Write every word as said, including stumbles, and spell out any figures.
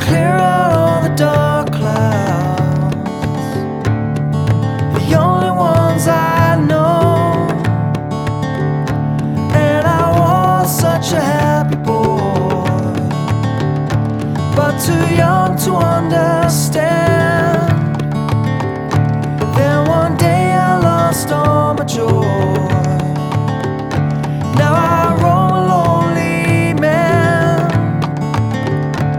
clear out all the dark clouds, the only ones I know. And I was such a happy boy, but too young to understand